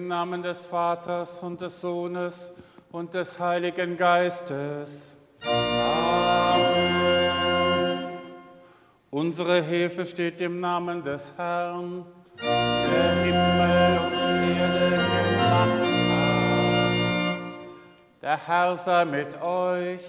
Im Namen des Vaters und des Sohnes und des Heiligen Geistes. Amen. Unsere Hilfe steht im Namen des Herrn, der Himmel und Erde gemacht hat. Der Herr sei mit euch.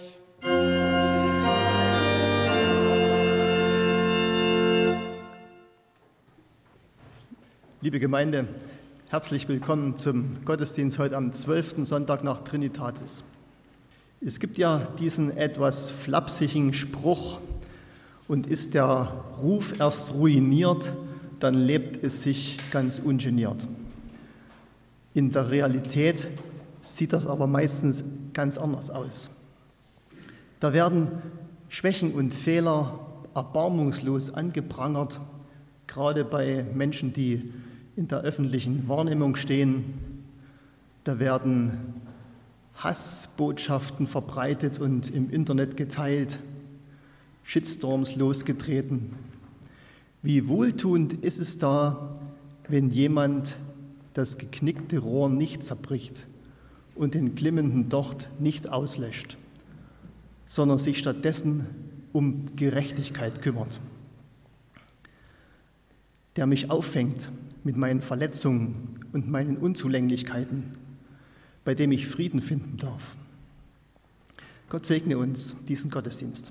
Liebe Gemeinde, herzlich willkommen zum Gottesdienst heute am 12. Sonntag nach Trinitatis. Es gibt ja diesen etwas flapsigen Spruch: Und ist der Ruf erst ruiniert, dann lebt es sich ganz ungeniert. In der Realität sieht das aber meistens ganz anders aus. Da werden Schwächen und Fehler erbarmungslos angeprangert, gerade bei Menschen, die in der öffentlichen Wahrnehmung stehen. Da werden Hassbotschaften verbreitet und im Internet geteilt, Shitstorms losgetreten. Wie wohltuend ist es da, wenn jemand das geknickte Rohr nicht zerbricht und den glimmenden Docht nicht auslöscht, sondern sich stattdessen um Gerechtigkeit kümmert. Der mich auffängt mit meinen Verletzungen und meinen Unzulänglichkeiten, bei dem ich Frieden finden darf. Gott segne uns diesen Gottesdienst.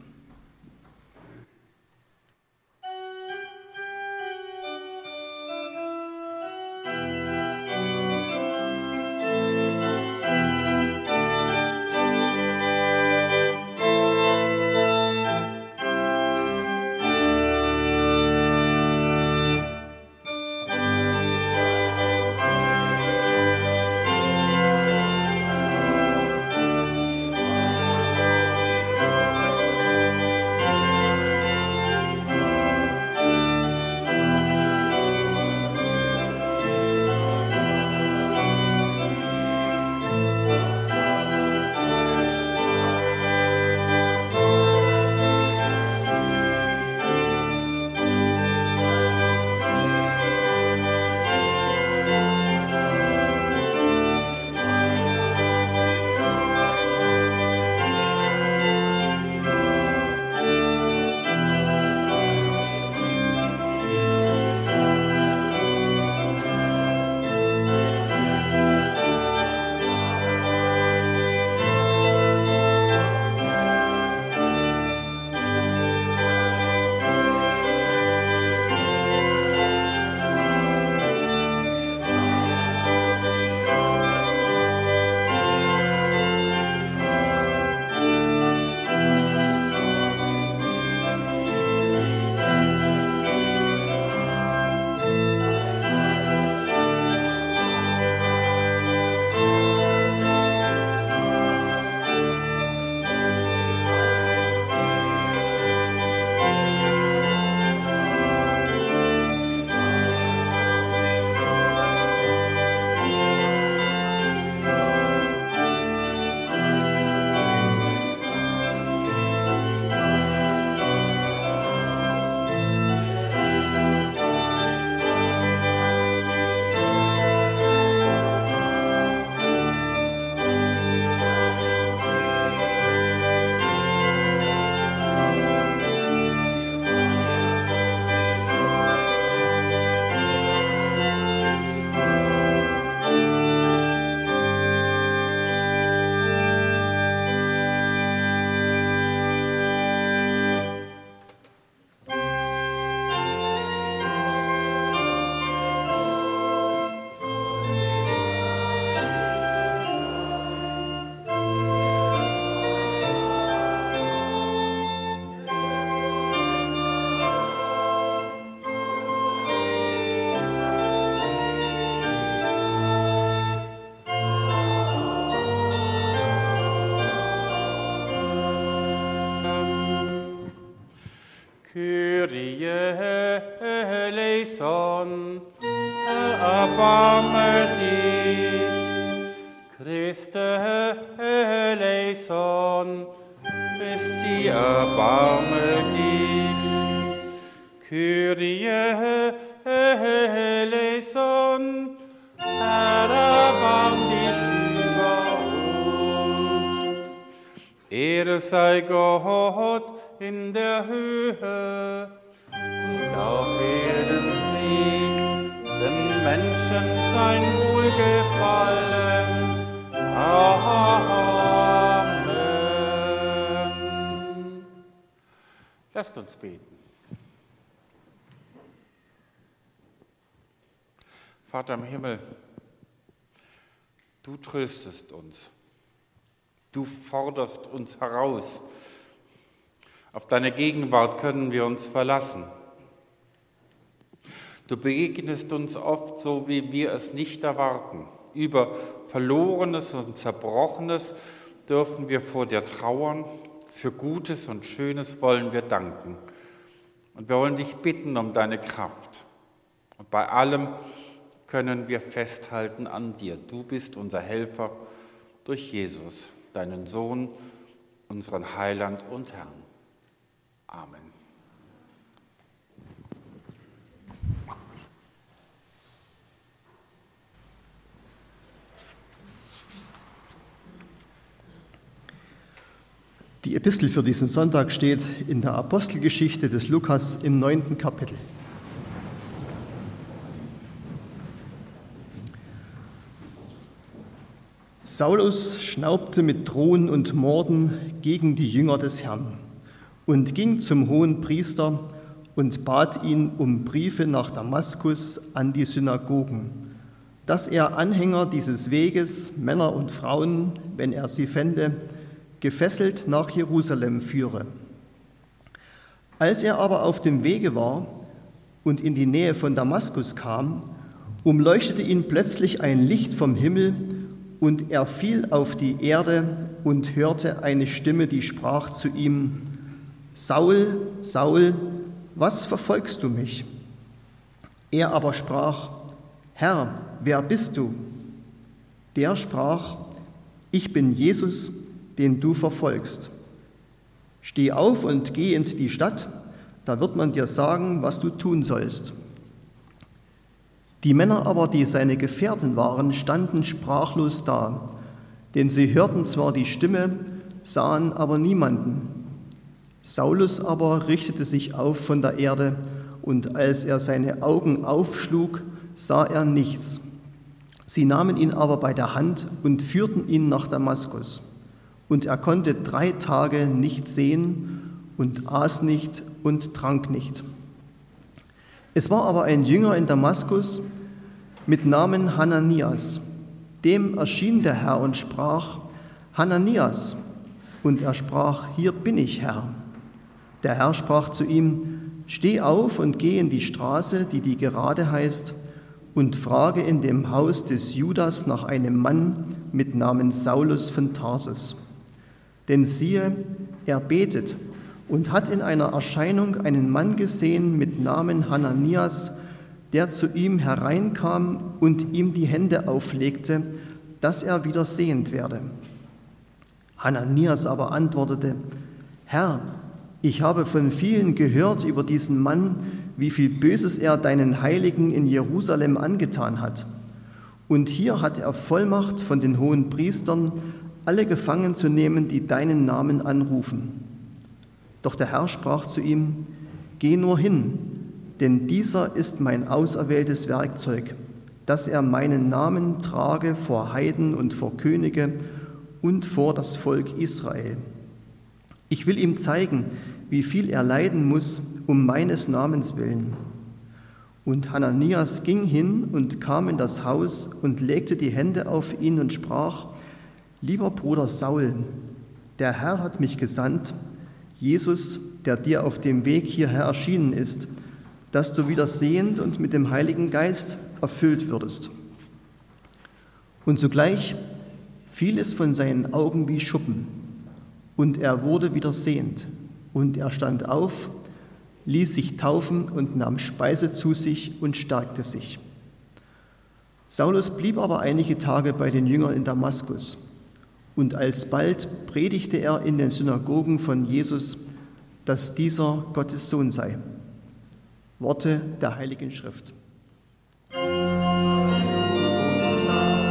Eleison, erbarme dich. Christe eleison, Christi, erbarme dich. Kyrie eleison, erbarme Herr, erbarm dich über uns. Ehre sei Gott in der Höhe und auf Erden Krieg, den Menschen sein Wohlgefallen. Amen. Lasst uns beten. Vater im Himmel, du tröstest uns. Du forderst uns heraus. Auf deine Gegenwart können wir uns verlassen. Du begegnest uns oft so, wie wir es nicht erwarten. Über Verlorenes und Zerbrochenes dürfen wir vor dir trauern. Für Gutes und Schönes wollen wir danken. Und wir wollen dich bitten um deine Kraft. Und bei allem können wir festhalten an dir. Du bist unser Helfer durch Jesus, deinen Sohn, unseren Heiland und Herrn. Amen. Die Epistel für diesen Sonntag steht in der Apostelgeschichte des Lukas im 9. Kapitel. Saulus schnaubte mit Drohen und Morden gegen die Jünger des Herrn und ging zum Hohenpriester und bat ihn um Briefe nach Damaskus an die Synagogen, dass er Anhänger dieses Weges, Männer und Frauen, wenn er sie fände, gefesselt nach Jerusalem führe. Als er aber auf dem Wege war und in die Nähe von Damaskus kam, umleuchtete ihn plötzlich ein Licht vom Himmel, und er fiel auf die Erde und hörte eine Stimme, die sprach zu ihm: Saul, Saul, was verfolgst du mich? Er aber sprach: Herr, wer bist du? Der sprach: Ich bin Jesus, den du verfolgst. Steh auf und geh in die Stadt, da wird man dir sagen, was du tun sollst. Die Männer aber, die seine Gefährten waren, standen sprachlos da, denn sie hörten zwar die Stimme, sahen aber niemanden. Saulus aber richtete sich auf von der Erde, und als er seine Augen aufschlug, sah er nichts. Sie nahmen ihn aber bei der Hand und führten ihn nach Damaskus. Und er konnte 3 Tage nicht sehen und aß nicht und trank nicht. Es war aber ein Jünger in Damaskus mit Namen Hananias. Dem erschien der Herr und sprach: Hananias. Und er sprach: Hier bin ich, Herr. Der Herr sprach zu ihm: Steh auf und geh in die Straße, die Gerade heißt, und frage in dem Haus des Judas nach einem Mann mit Namen Saulus von Tarsus. Denn siehe, er betet und hat in einer Erscheinung einen Mann gesehen mit Namen Hananias, der zu ihm hereinkam und ihm die Hände auflegte, dass er wieder sehend werde. Hananias aber antwortete: Herr, ich habe von vielen gehört über diesen Mann, wie viel Böses er deinen Heiligen in Jerusalem angetan hat. Und hier hat er Vollmacht von den Hohenpriestern, alle gefangen zu nehmen, die deinen Namen anrufen. Doch der Herr sprach zu ihm: Geh nur hin, denn dieser ist mein auserwähltes Werkzeug, dass er meinen Namen trage vor Heiden und vor Könige und vor das Volk Israel. Ich will ihm zeigen, wie viel er leiden muss, um meines Namens willen. Und Hananias ging hin und kam in das Haus und legte die Hände auf ihn und sprach: Lieber Bruder Saul, der Herr hat mich gesandt, Jesus, der dir auf dem Weg hierher erschienen ist, dass du wieder sehend und mit dem Heiligen Geist erfüllt würdest. Und sogleich fiel es von seinen Augen wie Schuppen, und er wurde wieder sehend. Und er stand auf, ließ sich taufen und nahm Speise zu sich und stärkte sich. Saulus blieb aber einige Tage bei den Jüngern in Damaskus. Und alsbald predigte er in den Synagogen von Jesus, dass dieser Gottes Sohn sei. Worte der Heiligen Schrift. Amen.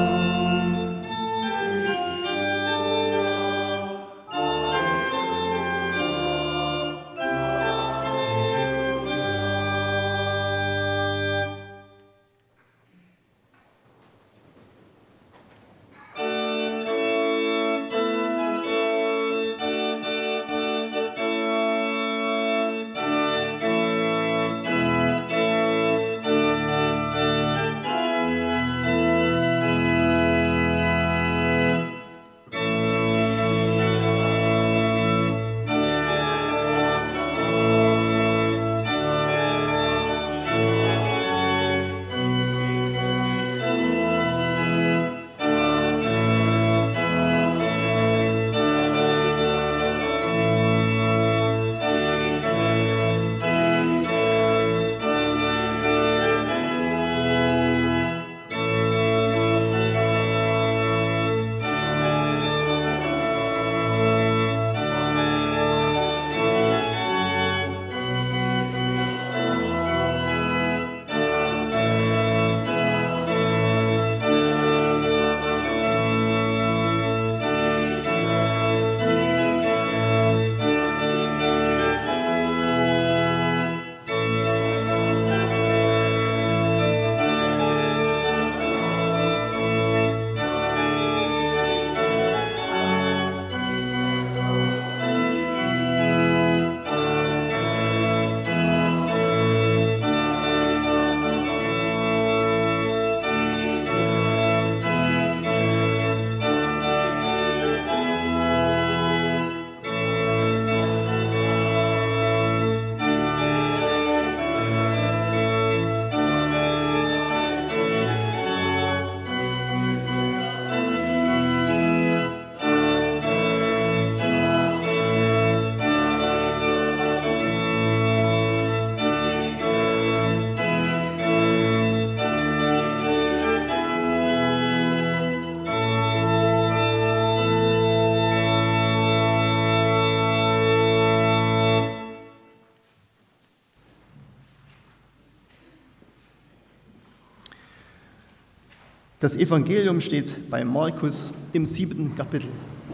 Das Evangelium steht bei Markus im 7. Kapitel.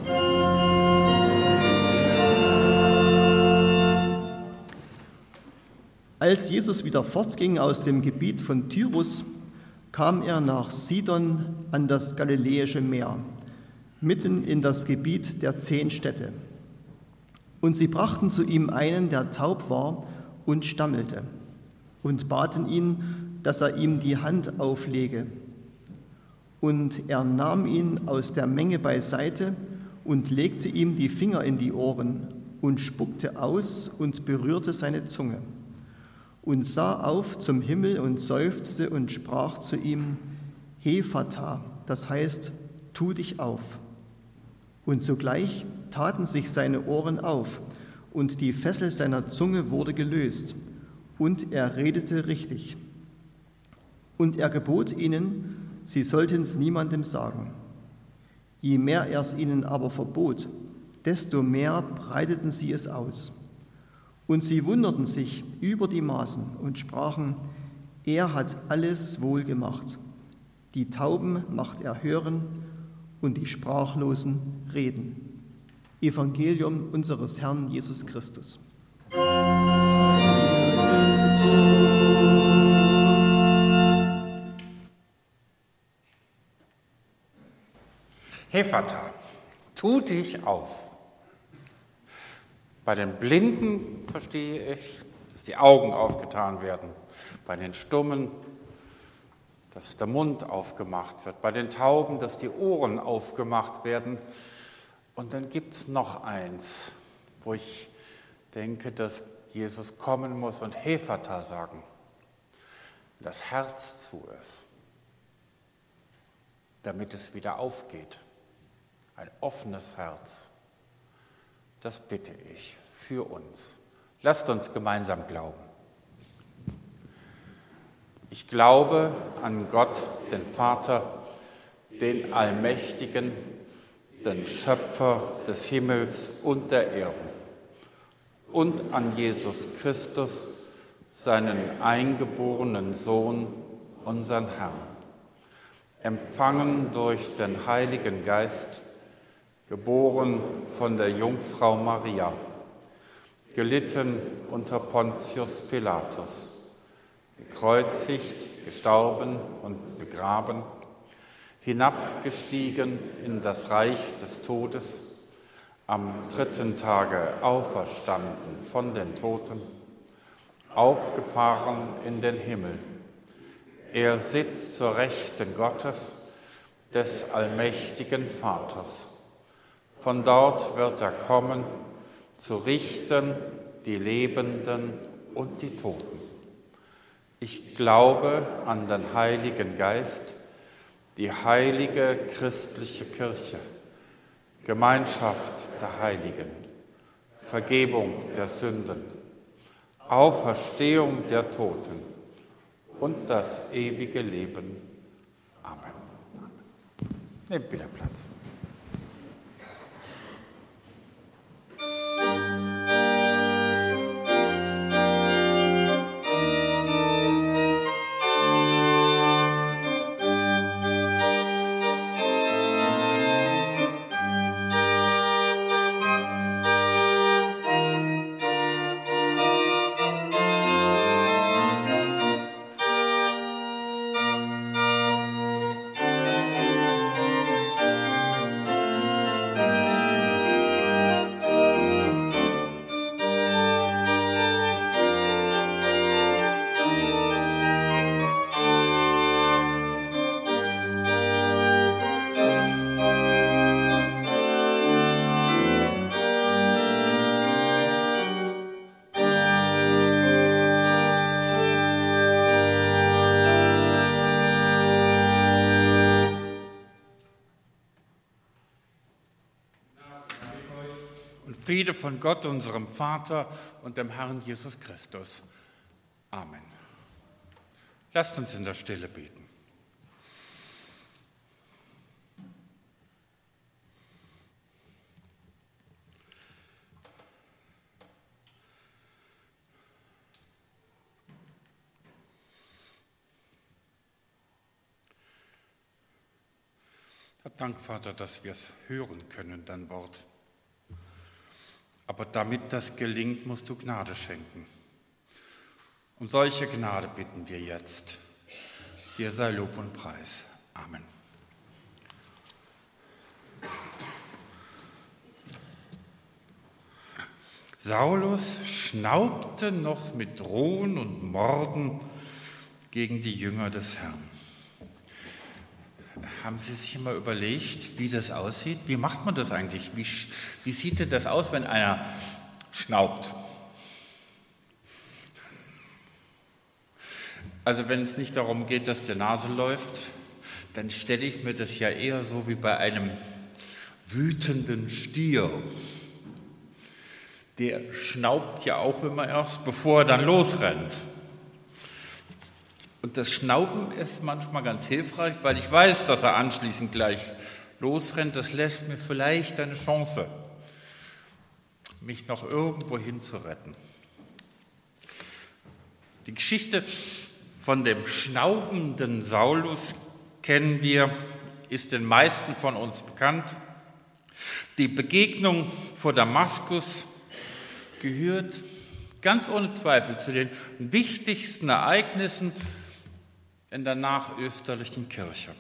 Als Jesus wieder fortging aus dem Gebiet von Tyrus, kam er nach Sidon an das Galiläische Meer, mitten in das Gebiet der 10 Städte. Und sie brachten zu ihm einen, der taub war und stammelte, und baten ihn, dass er ihm die Hand auflege. Und er nahm ihn aus der Menge beiseite und legte ihm die Finger in die Ohren und spuckte aus und berührte seine Zunge und sah auf zum Himmel und seufzte und sprach zu ihm, Hephata, das heißt, tu dich auf. Und sogleich taten sich seine Ohren auf und die Fessel seiner Zunge wurde gelöst und er redete richtig. Und er gebot ihnen, sie sollten es niemandem sagen. Je mehr er es ihnen aber verbot, desto mehr breiteten sie es aus. Und sie wunderten sich über die Maßen und sprachen, er hat alles wohl gemacht. Die Tauben macht er hören und die Sprachlosen reden. Evangelium unseres Herrn Jesus Christus. Hephata, tu dich auf. Bei den Blinden verstehe ich, dass die Augen aufgetan werden. Bei den Stummen, dass der Mund aufgemacht wird. Bei den Tauben, dass die Ohren aufgemacht werden. Und dann gibt es noch eins, wo ich denke, dass Jesus kommen muss und Hephata sagen. Das Herz zu ist, damit es wieder aufgeht. Ein offenes Herz. Das bitte ich für uns. Lasst uns gemeinsam glauben. Ich glaube an Gott, den Vater, den Allmächtigen, den Schöpfer des Himmels und der Erden, und an Jesus Christus, seinen eingeborenen Sohn, unseren Herrn, empfangen durch den Heiligen Geist, geboren von der Jungfrau Maria, gelitten unter Pontius Pilatus, gekreuzigt, gestorben und begraben, hinabgestiegen in das Reich des Todes, am 3. Tage auferstanden von den Toten, aufgefahren in den Himmel. Er sitzt zur Rechten Gottes, des allmächtigen Vaters. Von dort wird er kommen, zu richten die Lebenden und die Toten. Ich glaube an den Heiligen Geist, die heilige christliche Kirche, Gemeinschaft der Heiligen, Vergebung der Sünden, Auferstehung der Toten und das ewige Leben. Amen. Nehmt wieder Platz. Friede von Gott, unserem Vater und dem Herrn Jesus Christus. Amen. Lasst uns in der Stille beten. Hab Dank, Vater, dass wir es hören können, dein Wort. Aber damit das gelingt, musst du Gnade schenken. Um solche Gnade bitten wir jetzt. Dir sei Lob und Preis. Amen. Saulus schnaubte noch mit Drohen und Morden gegen die Jünger des Herrn. Haben Sie sich immer überlegt, wie das aussieht? Wie macht man das eigentlich? Wie sieht denn das aus, wenn einer schnaubt? Also wenn es nicht darum geht, dass die Nase läuft, dann stelle ich mir das ja eher so wie bei einem wütenden Stier. Der schnaubt ja auch immer erst, bevor er dann losrennt. Und das Schnauben ist manchmal ganz hilfreich, weil ich weiß, dass er anschließend gleich losrennt. Das lässt mir vielleicht eine Chance, mich noch irgendwo hin zu retten. Die Geschichte von dem schnaubenden Saulus kennen wir, ist den meisten von uns bekannt. Die Begegnung vor Damaskus gehört ganz ohne Zweifel zu den wichtigsten Ereignissen in der nachösterlichen Kirche.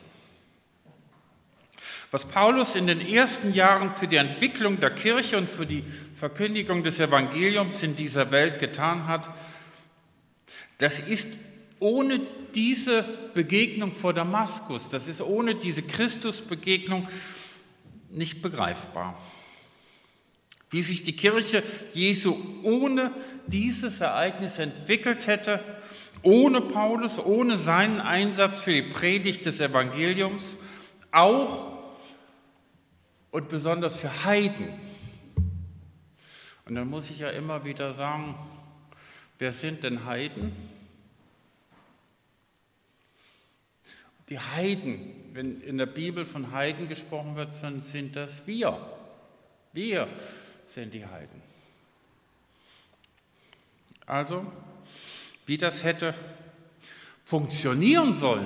Was Paulus in den ersten Jahren für die Entwicklung der Kirche und für die Verkündigung des Evangeliums in dieser Welt getan hat, das ist ohne diese Begegnung vor Damaskus, das ist ohne diese Christusbegegnung nicht begreifbar. Wie sich die Kirche Jesu ohne dieses Ereignis entwickelt hätte, ohne Paulus, ohne seinen Einsatz für die Predigt des Evangeliums, auch und besonders für Heiden. Und dann muss ich ja immer wieder sagen, wer sind denn Heiden? Die Heiden, wenn in der Bibel von Heiden gesprochen wird, dann sind das wir. Wir sind die Heiden. Also, wie das hätte funktionieren sollen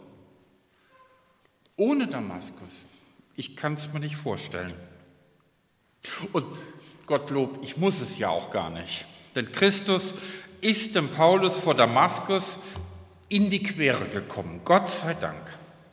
ohne Damaskus, ich kann es mir nicht vorstellen. Und Gottlob, ich muss es ja auch gar nicht, denn Christus ist dem Paulus vor Damaskus in die Quere gekommen, Gott sei Dank.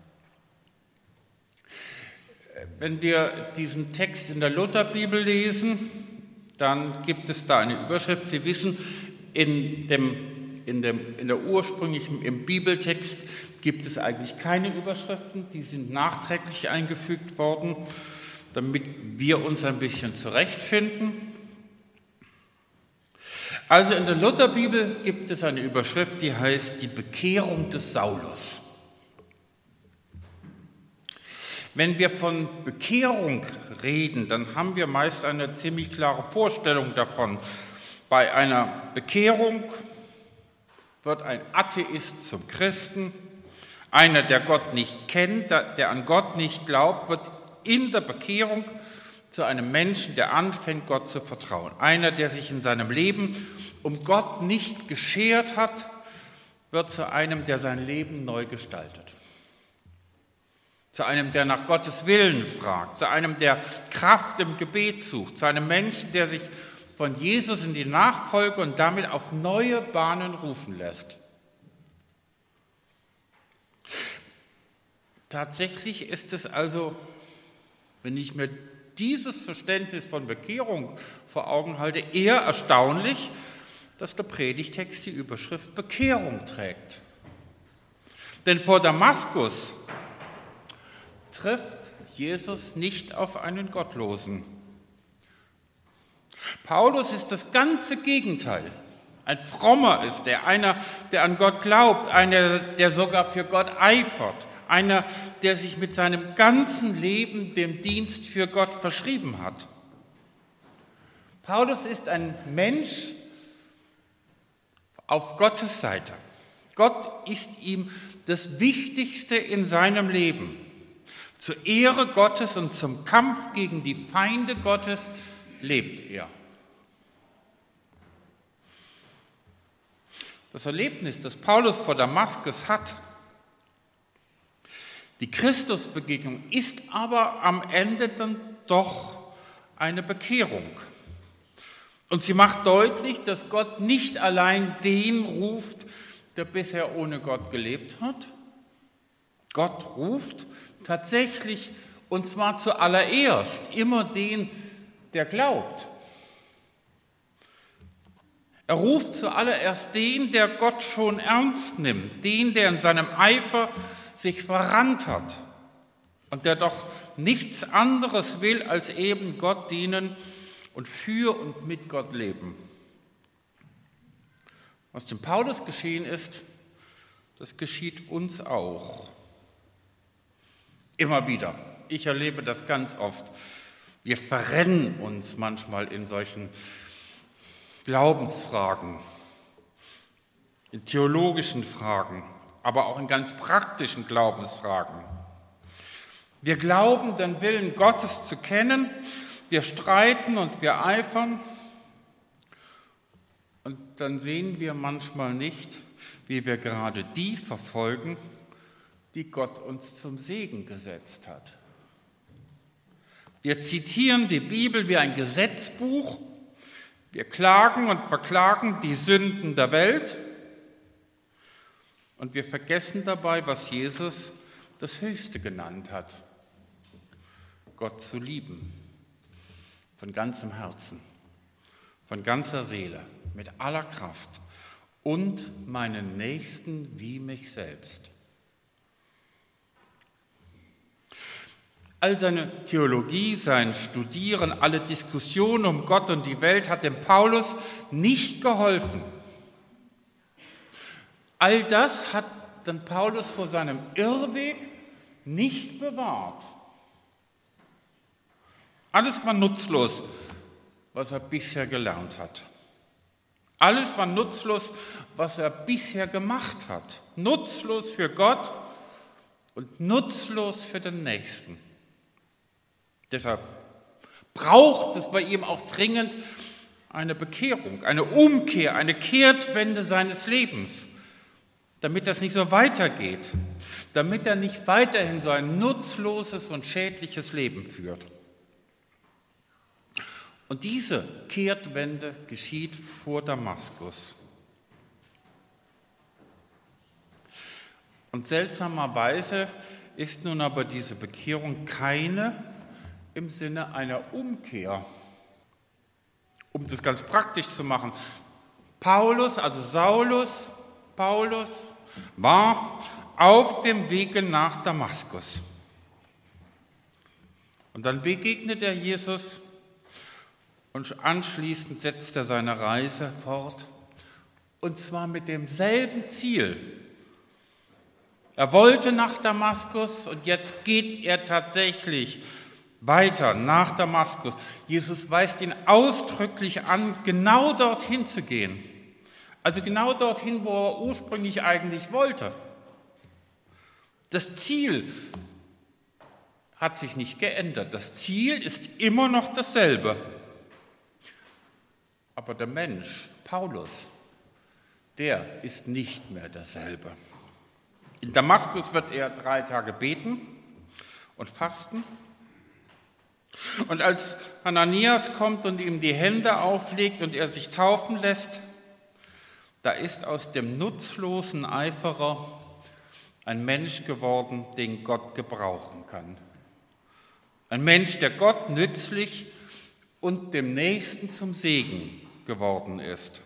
Wenn wir diesen Text in der Lutherbibel lesen, dann gibt es da eine Überschrift. Sie wissen, in der ursprünglichen, im Bibeltext gibt es eigentlich keine Überschriften, die sind nachträglich eingefügt worden, damit wir uns ein bisschen zurechtfinden. Also in der Lutherbibel gibt es eine Überschrift, die heißt die Bekehrung des Saulus. Wenn wir von Bekehrung reden, dann haben wir meist eine ziemlich klare Vorstellung davon. Bei einer Bekehrung wird ein Atheist zum Christen, einer, der Gott nicht kennt, der an Gott nicht glaubt, wird in der Bekehrung zu einem Menschen, der anfängt, Gott zu vertrauen. Einer, der sich in seinem Leben um Gott nicht geschert hat, wird zu einem, der sein Leben neu gestaltet. Zu einem, der nach Gottes Willen fragt, zu einem, der Kraft im Gebet sucht, zu einem Menschen, der sich von Jesus in die Nachfolge und damit auf neue Bahnen rufen lässt. Tatsächlich ist es also, wenn ich mir dieses Verständnis von Bekehrung vor Augen halte, eher erstaunlich, dass der Predigtext die Überschrift Bekehrung trägt. Denn vor Damaskus trifft Jesus nicht auf einen Gottlosen. Paulus ist das ganze Gegenteil. Ein Frommer ist er, einer, der an Gott glaubt, einer, der sogar für Gott eifert, einer, der sich mit seinem ganzen Leben dem Dienst für Gott verschrieben hat. Paulus ist ein Mensch auf Gottes Seite. Gott ist ihm das Wichtigste in seinem Leben. Zur Ehre Gottes und zum Kampf gegen die Feinde Gottes lebt er. Das Erlebnis, das Paulus vor Damaskus hat, Die Christusbegegnung ist aber am Ende dann doch eine Bekehrung. Und sie macht deutlich, dass Gott nicht allein den ruft, der bisher ohne Gott gelebt hat. Gott ruft tatsächlich, und zwar zuallererst, immer den, der glaubt. Er ruft zuallererst den, der Gott schon ernst nimmt, den, der in seinem Eifer sich verrannt hat und der doch nichts anderes will, als eben Gott dienen und für und mit Gott leben. Was dem Paulus geschehen ist, das geschieht uns auch. Immer wieder. Ich erlebe das ganz oft. Wir verrennen uns manchmal in solchen Glaubensfragen, in theologischen Fragen, aber auch in ganz praktischen Glaubensfragen. Wir glauben, den Willen Gottes zu kennen, wir streiten und wir eifern und dann sehen wir manchmal nicht, wie wir gerade die verfolgen, die Gott uns zum Segen gesetzt hat. Wir zitieren die Bibel wie ein Gesetzbuch, wir klagen und verklagen die Sünden der Welt und wir vergessen dabei, was Jesus das Höchste genannt hat: Gott zu lieben, von ganzem Herzen, von ganzer Seele, mit aller Kraft und meinen Nächsten wie mich selbst. All seine Theologie, sein Studieren, alle Diskussionen um Gott und die Welt hat dem Paulus nicht geholfen. All das hat den Paulus vor seinem Irrweg nicht bewahrt. Alles war nutzlos, was er bisher gelernt hat. Alles war nutzlos, was er bisher gemacht hat. Nutzlos für Gott und nutzlos für den Nächsten. Deshalb braucht es bei ihm auch dringend eine Bekehrung, eine Umkehr, eine Kehrtwende seines Lebens, damit das nicht so weitergeht, damit er nicht weiterhin so ein nutzloses und schädliches Leben führt. Und diese Kehrtwende geschieht vor Damaskus. Und seltsamerweise ist nun aber diese Bekehrung keine im Sinne einer Umkehr. Um das ganz praktisch zu machen: Paulus war auf dem Wege nach Damaskus. Und dann begegnet er Jesus und anschließend setzt er seine Reise fort, und zwar mit demselben Ziel. Er wollte nach Damaskus und jetzt geht er tatsächlich weiter nach Damaskus. Jesus weist ihn ausdrücklich an, genau dorthin zu gehen. Also genau dorthin, wo er ursprünglich eigentlich wollte. Das Ziel hat sich nicht geändert. Das Ziel ist immer noch dasselbe. Aber der Mensch, Paulus, der ist nicht mehr derselbe. In Damaskus wird er 3 Tage beten und fasten. Und als Hananias kommt und ihm die Hände auflegt und er sich taufen lässt, da ist aus dem nutzlosen Eiferer ein Mensch geworden, den Gott gebrauchen kann. Ein Mensch, der Gott nützlich und dem Nächsten zum Segen geworden ist.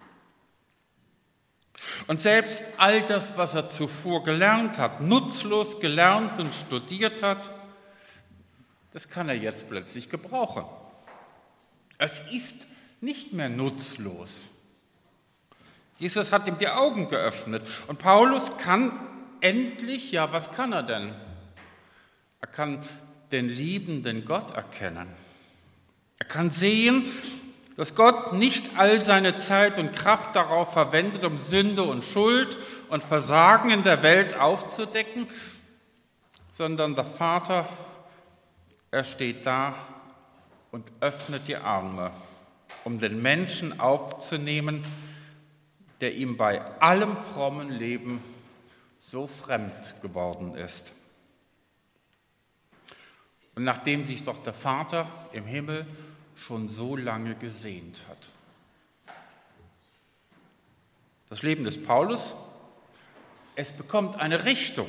Und selbst all das, was er zuvor gelernt hat, nutzlos gelernt und studiert hat, das kann er jetzt plötzlich gebrauchen. Es ist nicht mehr nutzlos. Jesus hat ihm die Augen geöffnet und Paulus kann endlich, ja, was kann er denn? Er kann den liebenden Gott erkennen. Er kann sehen, dass Gott nicht all seine Zeit und Kraft darauf verwendet, um Sünde und Schuld und Versagen in der Welt aufzudecken, sondern der Vater, er steht da und öffnet die Arme, um den Menschen aufzunehmen, der ihm bei allem frommen Leben so fremd geworden ist. und nach dem sich doch der Vater im Himmel schon so lange gesehnt hat. Das Leben des Paulus, es bekommt eine Richtung.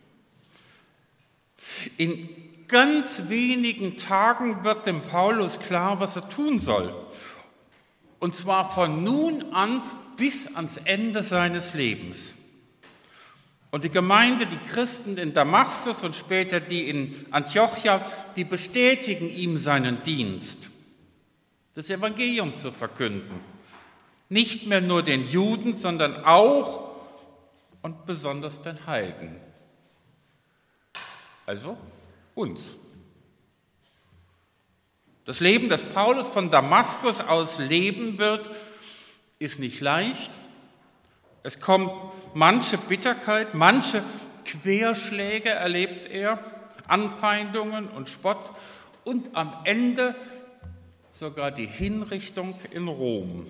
In ganz wenigen Tagen wird dem Paulus klar, was er tun soll. Und zwar von nun an bis ans Ende seines Lebens. Und die Gemeinde, die Christen in Damaskus und später die in Antiochia, die bestätigen ihm seinen Dienst, das Evangelium zu verkünden. Nicht mehr nur den Juden, sondern auch und besonders den Heiden. Also uns. Das Leben, das Paulus von Damaskus aus leben wird, ist nicht leicht. Es kommt manche Bitterkeit, manche Querschläge erlebt er, Anfeindungen und Spott und am Ende sogar die Hinrichtung in Rom.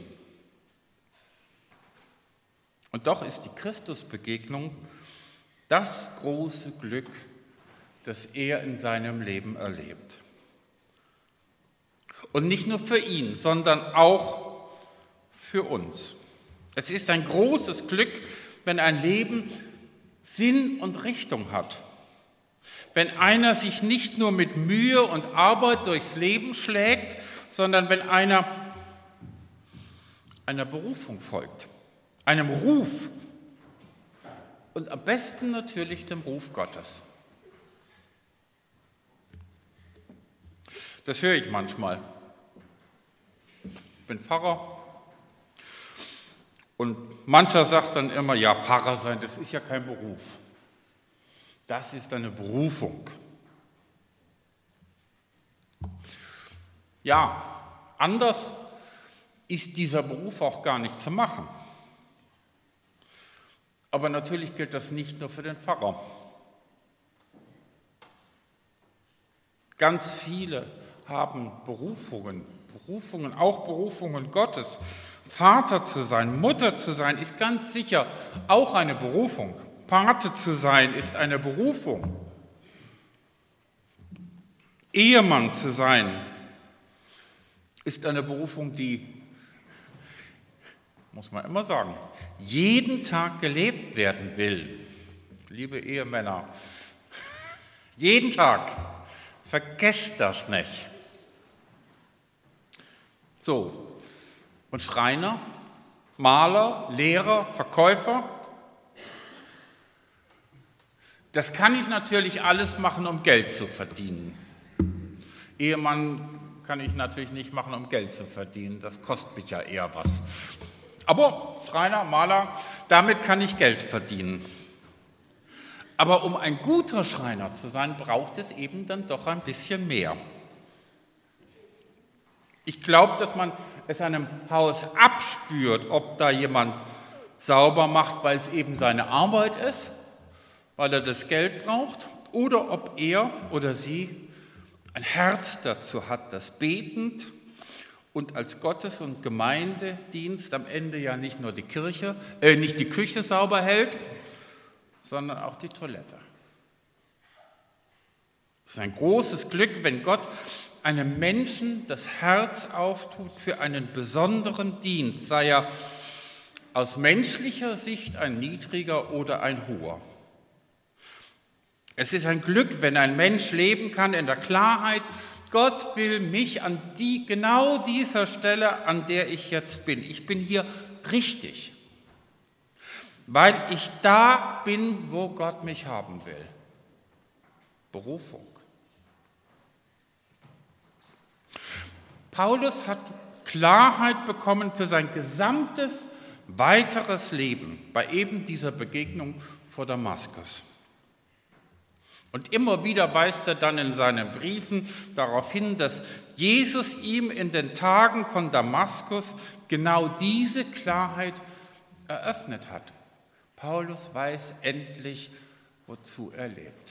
Und doch ist die Christusbegegnung das große Glück, das er in seinem Leben erlebt. Und nicht nur für ihn, sondern auch für uns. Es ist ein großes Glück, wenn ein Leben Sinn und Richtung hat. Wenn einer sich nicht nur mit Mühe und Arbeit durchs Leben schlägt, sondern wenn einer einer Berufung folgt, einem Ruf und am besten natürlich dem Ruf Gottes. Das höre ich manchmal. Ich bin Pfarrer und mancher sagt dann immer, ja, Pfarrer sein, das ist ja kein Beruf. Das ist eine Berufung. Ja, anders ist dieser Beruf auch gar nicht zu machen. Aber natürlich gilt das nicht nur für den Pfarrer. Ganz viele haben Berufungen, auch Berufungen Gottes. Vater zu sein, Mutter zu sein, ist ganz sicher auch eine Berufung. Pate zu sein, ist eine Berufung. Ehemann zu sein, ist eine Berufung, die, muss man immer sagen, jeden Tag gelebt werden will. Liebe Ehemänner, jeden Tag, vergesst das nicht. So, und Schreiner, Maler, Lehrer, Verkäufer, das kann ich natürlich alles machen, um Geld zu verdienen. Ehemann kann ich natürlich nicht machen, um Geld zu verdienen, das kostet mich ja eher was. Aber Schreiner, Maler, damit kann ich Geld verdienen. Aber um ein guter Schreiner zu sein, braucht es eben dann doch ein bisschen mehr. Ich glaube, dass man es einem Haus abspürt, ob da jemand sauber macht, weil es eben seine Arbeit ist, weil er das Geld braucht, oder ob er oder sie ein Herz dazu hat, das betend und als Gottes- und Gemeindedienst am Ende ja nicht nur nicht die Küche sauber hält, sondern auch die Toilette. Es ist ein großes Glück, wenn Gott einem Menschen das Herz auftut für einen besonderen Dienst, sei er aus menschlicher Sicht ein niedriger oder ein hoher. Es ist ein Glück, wenn ein Mensch leben kann in der Klarheit, Gott will mich an genau dieser Stelle, an der ich jetzt bin. Ich bin hier richtig, weil ich da bin, wo Gott mich haben will. Berufung. Paulus hat Klarheit bekommen für sein gesamtes weiteres Leben bei eben dieser Begegnung vor Damaskus. Und immer wieder weist er dann in seinen Briefen darauf hin, dass Jesus ihm in den Tagen von Damaskus genau diese Klarheit eröffnet hat. Paulus weiß endlich, wozu er lebt.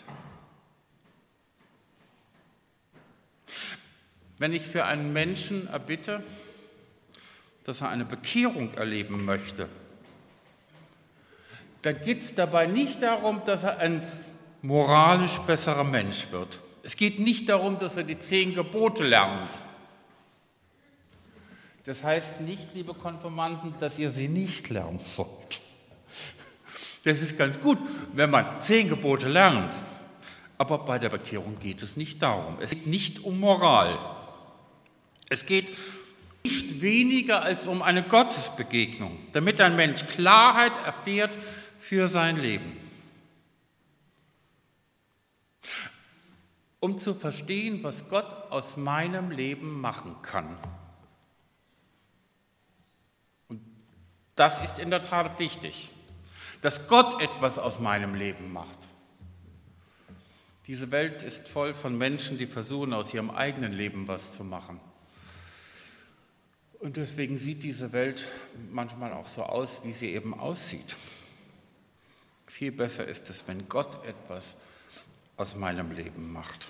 Wenn ich für einen Menschen erbitte, dass er eine Bekehrung erleben möchte, dann geht es dabei nicht darum, dass er ein moralisch besserer Mensch wird. Es geht nicht darum, dass er die 10 Gebote lernt. Das heißt nicht, liebe Konfirmanden, dass ihr sie nicht lernen sollt. Das ist ganz gut, wenn man 10 Gebote lernt. Aber bei der Bekehrung geht es nicht darum. Es geht nicht um Moral. Es geht nicht weniger als um eine Gottesbegegnung, damit ein Mensch Klarheit erfährt für sein Leben. Um zu verstehen, was Gott aus meinem Leben machen kann. Und das ist in der Tat wichtig, dass Gott etwas aus meinem Leben macht. Diese Welt ist voll von Menschen, die versuchen, aus ihrem eigenen Leben was zu machen. Und deswegen sieht diese Welt manchmal auch so aus, wie sie eben aussieht. Viel besser ist es, wenn Gott etwas aus meinem Leben macht.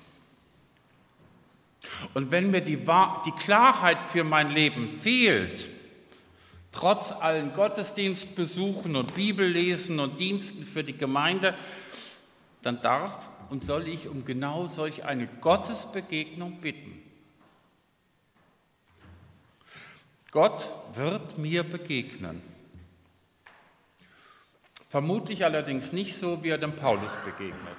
Und wenn mir die Klarheit für mein Leben fehlt, trotz allen Gottesdienstbesuchen und Bibellesen und Diensten für die Gemeinde, dann darf und soll ich um genau solch eine Gottesbegegnung bitten. Gott wird mir begegnen. Vermutlich allerdings nicht so, wie er dem Paulus begegnet.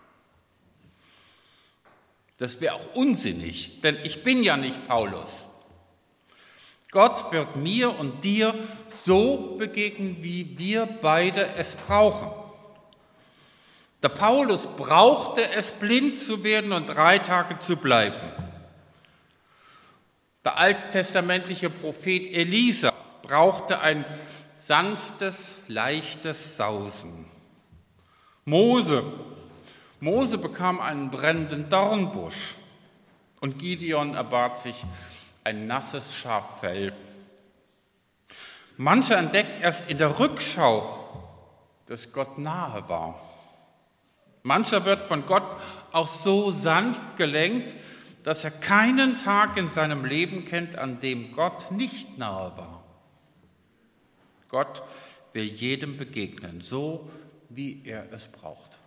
Das wäre auch unsinnig, denn ich bin ja nicht Paulus. Gott wird mir und dir so begegnen, wie wir beide es brauchen. Der Paulus brauchte es, blind zu werden und 3 Tage zu bleiben. Der alttestamentliche Prophet Elisa brauchte ein sanftes, leichtes Sausen. Mose bekam einen brennenden Dornbusch und Gideon erbat sich ein nasses Schaffell. Mancher entdeckt erst in der Rückschau, dass Gott nahe war. Mancher wird von Gott auch so sanft gelenkt, dass er keinen Tag in seinem Leben kennt, an dem Gott nicht nahe war. Gott will jedem begegnen, so wie er es braucht.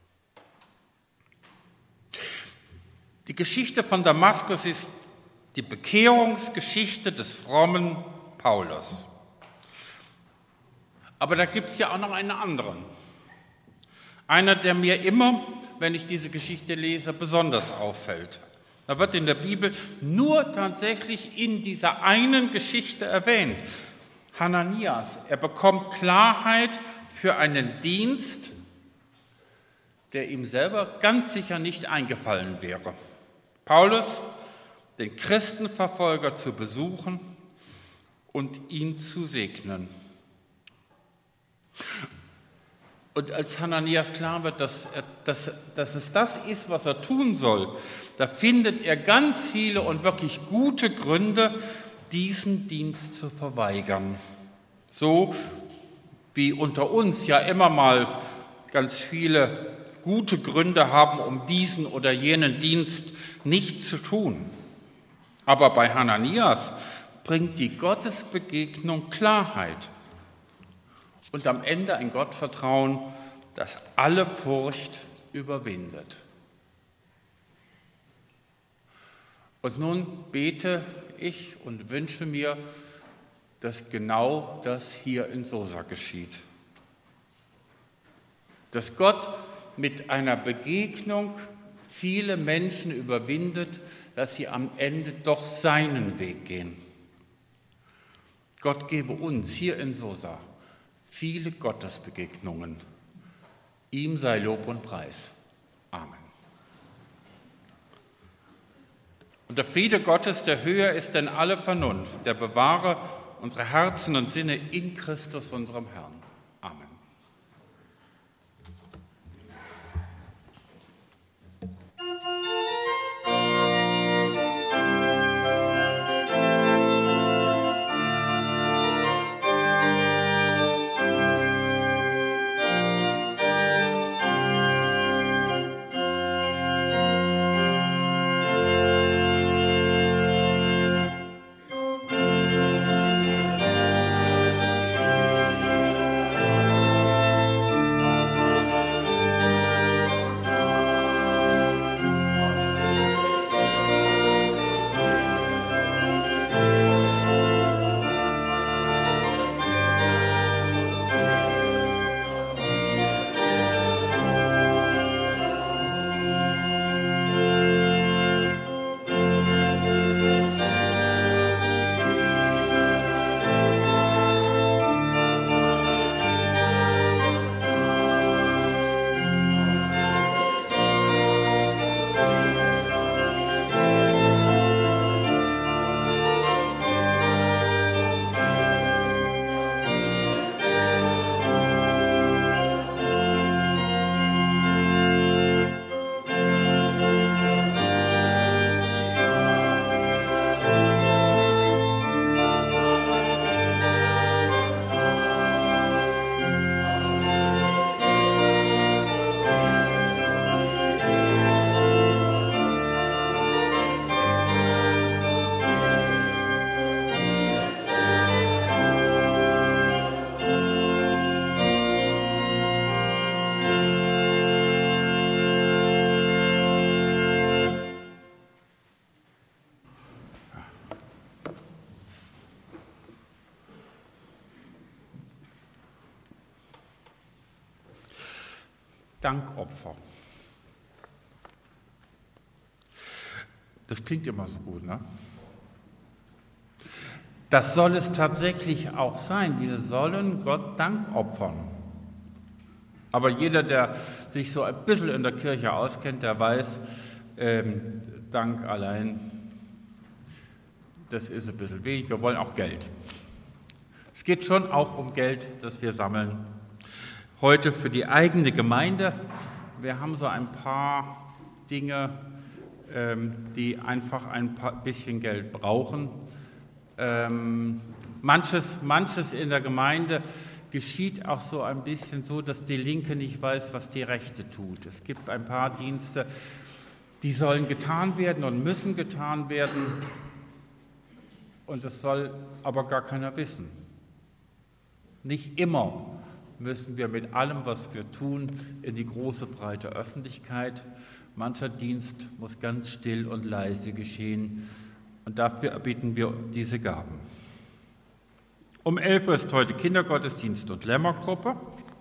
Die Geschichte von Damaskus ist die Bekehrungsgeschichte des frommen Paulus. Aber da gibt es ja auch noch einen anderen. Einer, der mir immer, wenn ich diese Geschichte lese, besonders auffällt. Da wird in der Bibel nur tatsächlich in dieser einen Geschichte erwähnt. Hananias, er bekommt Klarheit für einen Dienst, der ihm selber ganz sicher nicht eingefallen wäre. Paulus, den Christenverfolger zu besuchen und ihn zu segnen. Und als Hananias klar wird, dass es das ist, was er tun soll, da findet er ganz viele und wirklich gute Gründe, diesen Dienst zu verweigern. So wie unter uns ja immer mal ganz viele gute Gründe haben, um diesen oder jenen Dienst nicht zu tun. Aber bei Hananias bringt die Gottesbegegnung Klarheit und am Ende ein Gottvertrauen, das alle Furcht überwindet. Und nun bete ich und wünsche mir, dass genau das hier in Sosa geschieht. Dass Gott mit einer Begegnung viele Menschen überwindet, dass sie am Ende doch seinen Weg gehen. Gott gebe uns hier in Sosa viele Gottesbegegnungen. Ihm sei Lob und Preis. Amen. Und der Friede Gottes, der höher ist denn alle Vernunft, der bewahre unsere Herzen und Sinne in Christus, unserem Herrn. Amen. Dankopfer. Das klingt immer so gut, ne? Das soll es tatsächlich auch sein. Wir sollen Gott Dank opfern. Aber jeder, der sich so ein bisschen in der Kirche auskennt, der weiß, Dank allein, das ist ein bisschen wenig. Wir wollen auch Geld. Es geht schon auch um Geld, das wir sammeln. Heute für die eigene Gemeinde. Wir haben so ein paar Dinge, die einfach ein bisschen Geld brauchen. Manches in der Gemeinde geschieht auch so ein bisschen so, dass die Linke nicht weiß, was die Rechte tut. Es gibt ein paar Dienste, die sollen getan werden und müssen getan werden, und das soll aber gar keiner wissen. Nicht immer müssen wir mit allem, was wir tun, in die große, breite Öffentlichkeit. Mancher Dienst muss ganz still und leise geschehen, und dafür erbitten wir diese Gaben. Um 11 Uhr ist heute Kindergottesdienst und Lämmergruppe.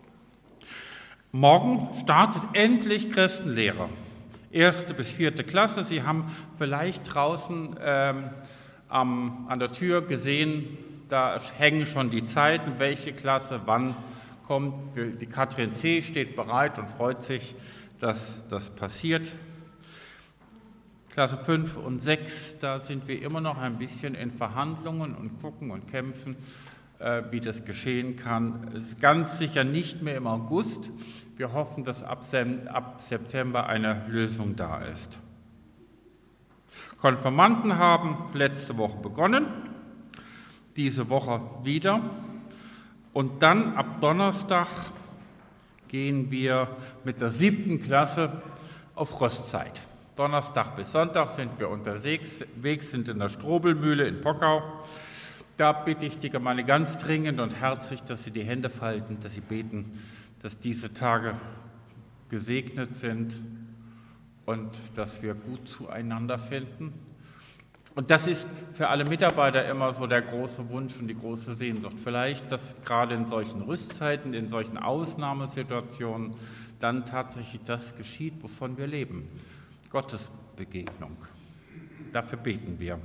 Morgen startet endlich Christenlehre. 1. bis 4. Klasse. Sie haben vielleicht draußen an der Tür gesehen, da hängen schon die Zeiten, welche Klasse wann kommt. Die Katrin C. steht bereit und freut sich, dass das passiert. Klasse 5 und 6, da sind wir immer noch ein bisschen in Verhandlungen und gucken und kämpfen, wie das geschehen kann. Es ist ganz sicher nicht mehr im August. Wir hoffen, dass ab September eine Lösung da ist. Konfirmanden haben letzte Woche begonnen, diese Woche wieder. Und dann ab Donnerstag gehen wir mit der 7. Klasse auf Röstzeit. Donnerstag bis Sonntag sind wir unterwegs, sind in der Strobelmühle in Pockau. Da bitte ich die Gemeinde ganz dringend und herzlich, dass sie die Hände falten, dass sie beten, dass diese Tage gesegnet sind und dass wir gut zueinander finden. Und das ist für alle Mitarbeiter immer so der große Wunsch und die große Sehnsucht. Vielleicht, dass gerade in solchen Rüstzeiten, in solchen Ausnahmesituationen dann tatsächlich das geschieht, wovon wir leben. Gottes Begegnung. Dafür beten wir.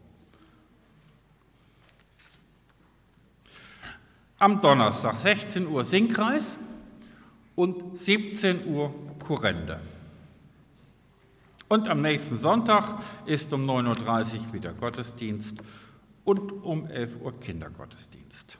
Am Donnerstag 16 Uhr Singkreis und 17 Uhr Kurrende. Und am nächsten Sonntag ist um 9.30 Uhr wieder Gottesdienst und um 11 Uhr Kindergottesdienst.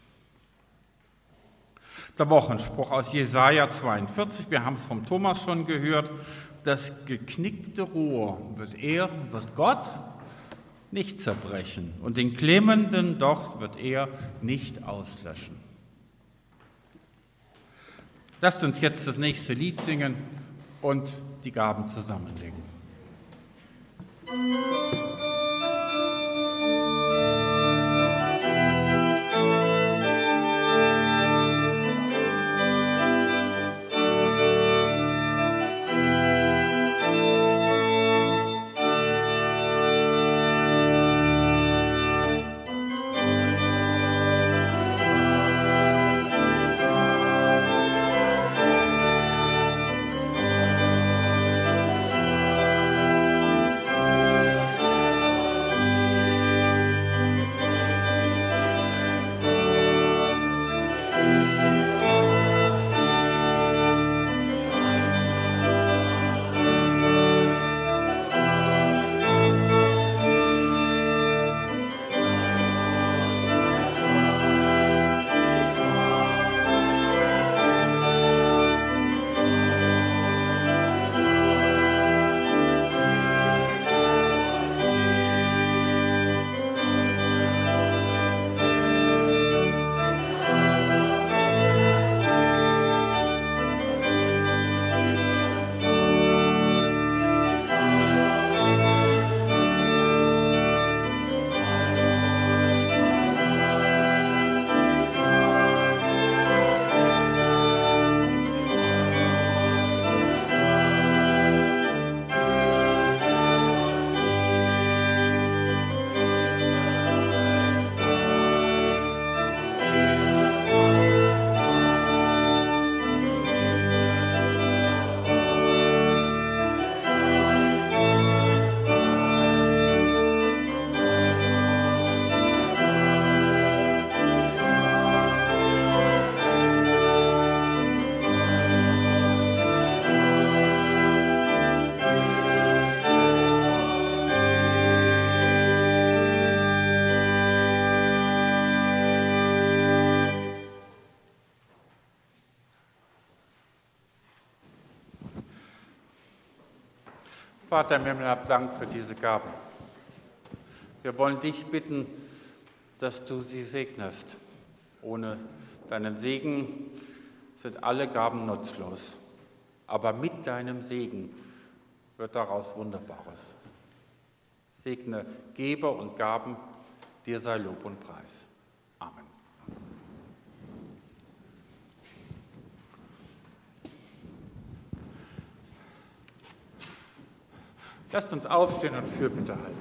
Der Wochenspruch aus Jesaja 42, wir haben es vom Thomas schon gehört: Das geknickte Rohr wird Gott nicht zerbrechen und den glimmenden Docht wird er nicht auslöschen. Lasst uns jetzt das nächste Lied singen und die Gaben zusammenlegen. Vater im Himmel, hab Dank für diese Gaben. Wir wollen dich bitten, dass du sie segnest. Ohne deinen Segen sind alle Gaben nutzlos. Aber mit deinem Segen wird daraus Wunderbares. Segne Geber und Gaben, dir sei Lob und Preis. Amen. Lasst uns aufstehen und Fürbitte halten.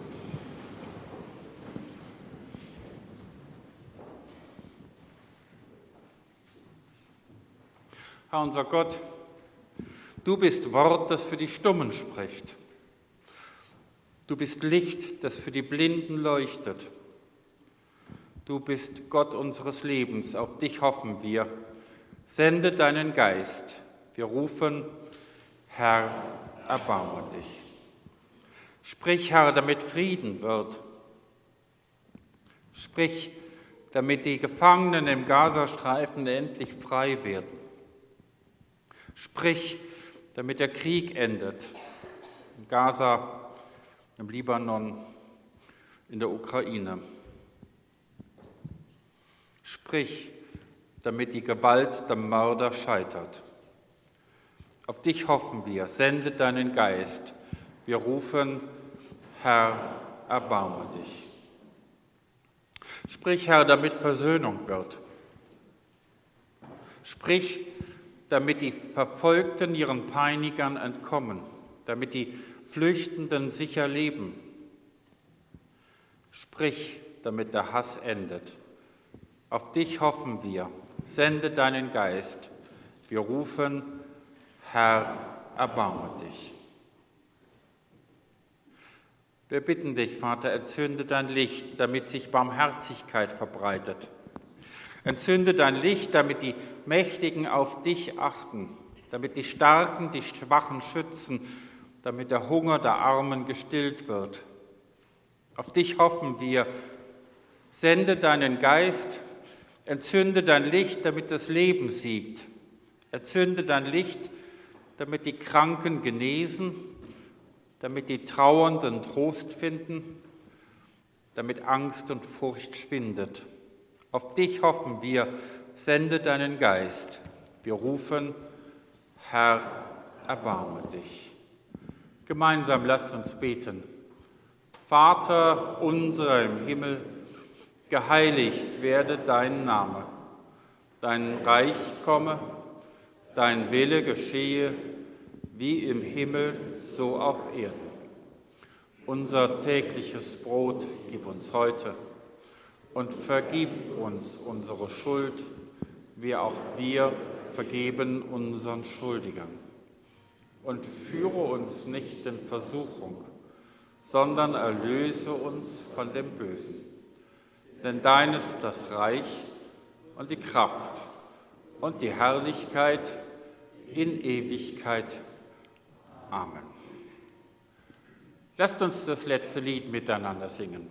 Herr unser Gott, du bist Wort, das für die Stummen spricht. Du bist Licht, das für die Blinden leuchtet. Du bist Gott unseres Lebens, auf dich hoffen wir. Sende deinen Geist. Wir rufen, Herr, erbarme dich. Sprich, Herr, damit Frieden wird. Sprich, damit die Gefangenen im Gazastreifen endlich frei werden. Sprich, damit der Krieg endet. In Gaza, im Libanon, in der Ukraine. Sprich, damit die Gewalt der Mörder scheitert. Auf dich hoffen wir, sende deinen Geist. Wir rufen, Herr, erbarme dich. Sprich, Herr, damit Versöhnung wird. Sprich, damit die Verfolgten ihren Peinigern entkommen, damit die Flüchtenden sicher leben. Sprich, damit der Hass endet. Auf dich hoffen wir, sende deinen Geist. Wir rufen, Herr, erbarme dich. Wir bitten dich, Vater, entzünde dein Licht, damit sich Barmherzigkeit verbreitet. Entzünde dein Licht, damit die Mächtigen auf dich achten, damit die Starken die Schwachen schützen, damit der Hunger der Armen gestillt wird. Auf dich hoffen wir. Sende deinen Geist, entzünde dein Licht, damit das Leben siegt. Entzünde dein Licht, damit die Kranken genesen, damit die Trauernden Trost finden, damit Angst und Furcht schwindet. Auf dich hoffen wir, sende deinen Geist. Wir rufen, Herr, erbarme dich. Gemeinsam lasst uns beten. Vater unser im Himmel, geheiligt werde dein Name. Dein Reich komme, dein Wille geschehe, wie im Himmel, so auf Erden. Unser tägliches Brot gib uns heute und vergib uns unsere Schuld, wie auch wir vergeben unseren Schuldigern. Und führe uns nicht in Versuchung, sondern erlöse uns von dem Bösen. Denn dein ist das Reich und die Kraft und die Herrlichkeit in Ewigkeit. Amen. Lasst uns das letzte Lied miteinander singen.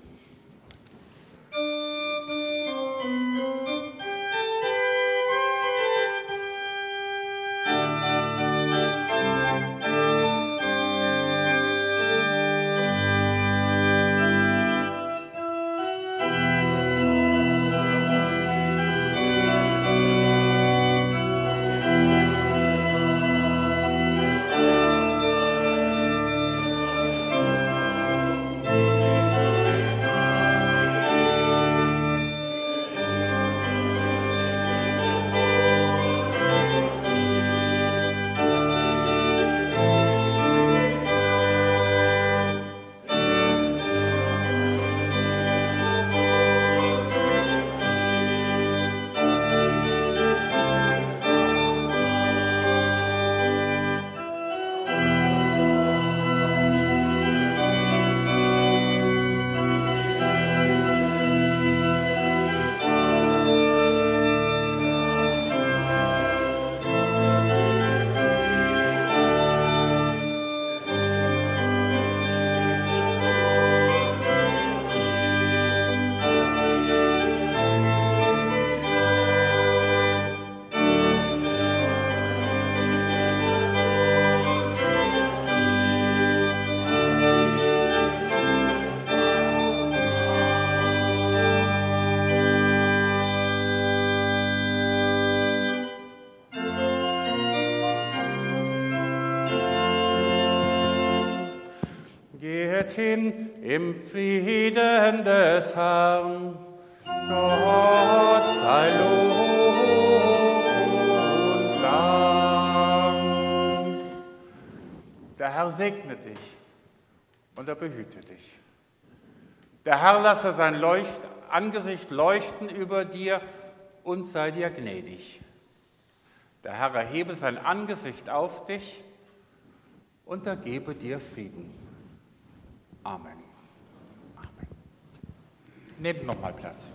Geht hin im Frieden des Herrn. Gott sei Lob und Dank. Der Herr segne dich und er behüte dich. Der Herr lasse sein Angesicht leuchten über dir und sei dir gnädig. Der Herr erhebe sein Angesicht auf dich und er gebe dir Frieden. Amen. Amen. Nehmt nochmal Platz.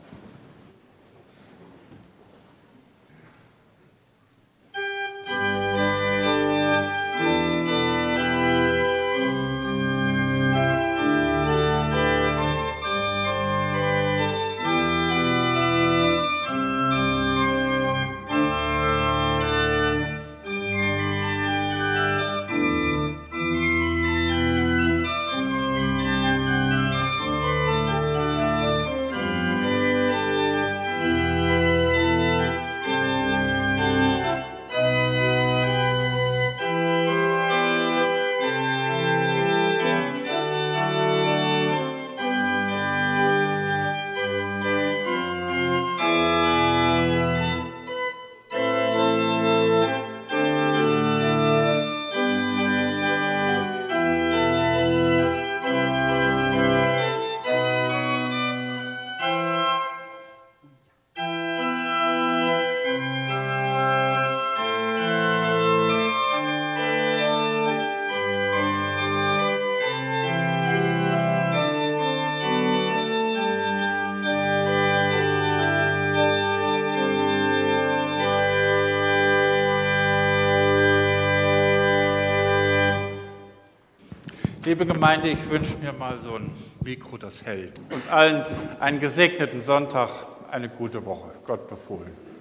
Liebe Gemeinde, ich wünsche mir mal so ein Mikro, das hält. Und allen einen gesegneten Sonntag, eine gute Woche. Gott befohlen.